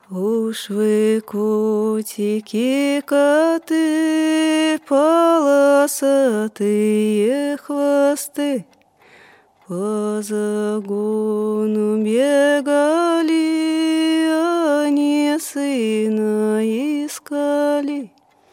Уж вы, котики, коты, полосатые хвосты, по загону бегали, они сына искали.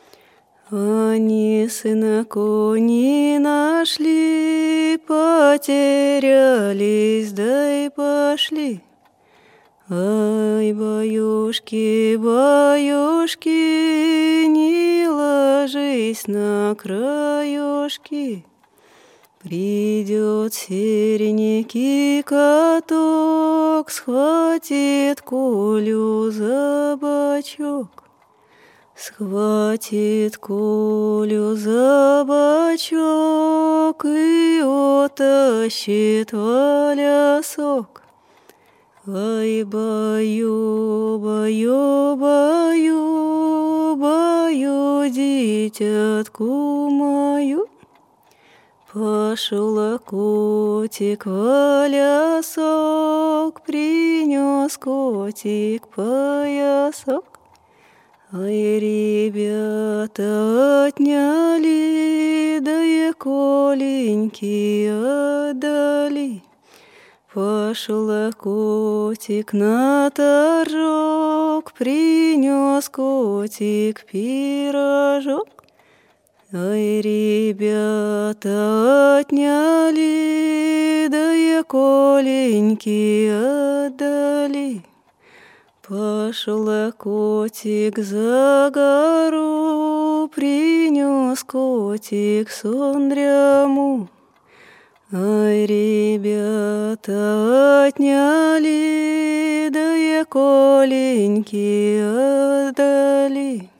Они сына кони нашли, потерялись, да и пошли. Ай, баюшки, баюшки, не ложись на краюшки. Придет серенький каток, схватит Колю за бочок. Схватит Колю за бочок и утащит в лесок. Ай, баю, баю, баю, баю, дитятку мою. Пошел котик в лесок, принес котик поясок. Ай, ребята отняли, да и Коленьки отдали. Пошел котик на торжок, принес котик пирожок. Ай, ребята отняли, да и Коленьки отдали. Пошел котик за гору, принес котик сон дряму. Ай, ребята отняли, да и Коленьки отдали.